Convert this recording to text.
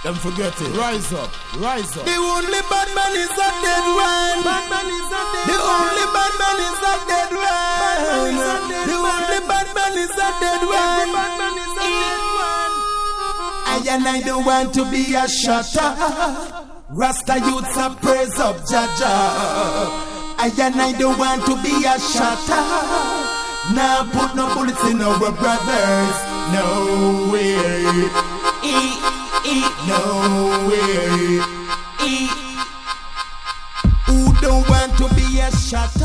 Don't forget it. Rise up, rise up. The only bad man is a dead one. The only bad man is a dead one. The only bad man is a dead one. I don't want to be a shutter. Rasta youths a praise up Jaja. I don't want to be a shutter. Now put no bullets in our brothers. No way. No way. Who don't want to be a shutter?